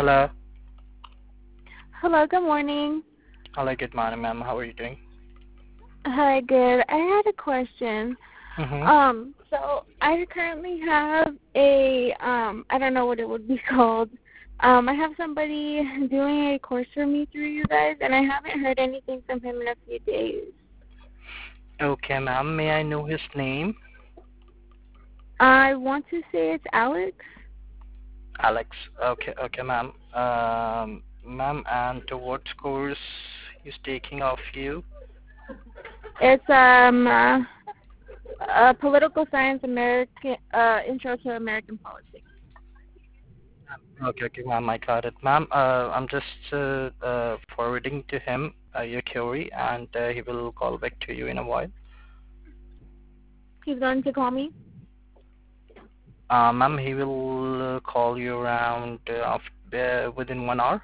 Hello. Hello, good morning. Hello, good morning, ma'am. How are you doing? Hi, good. I had a question. Mm-hmm. So I currently have I don't know what it would be called. I have somebody doing a course for me through you guys, and I haven't heard anything from him in a few days. Okay, ma'am. May I know his name? I want to say it's Alex. Alex. Okay, ma'am. Ma'am, and to what course he's taking of you? It's political science, American intro to American politics. Okay, ma'am. I got it, ma'am. I'm just forwarding to him your query, and he will call back to you in a while. He's going to call me. Ma'am, he will call you around within 1 hour.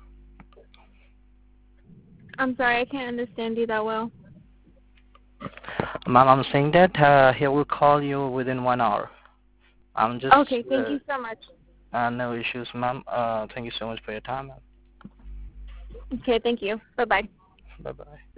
I'm sorry, I can't understand you that well. Ma'am, I'm saying that he will call you within 1 hour. I'm just Okay, thank you so much. no issues, ma'am. Thank you so much for your time. Okay, thank you. Bye-bye. Bye bye.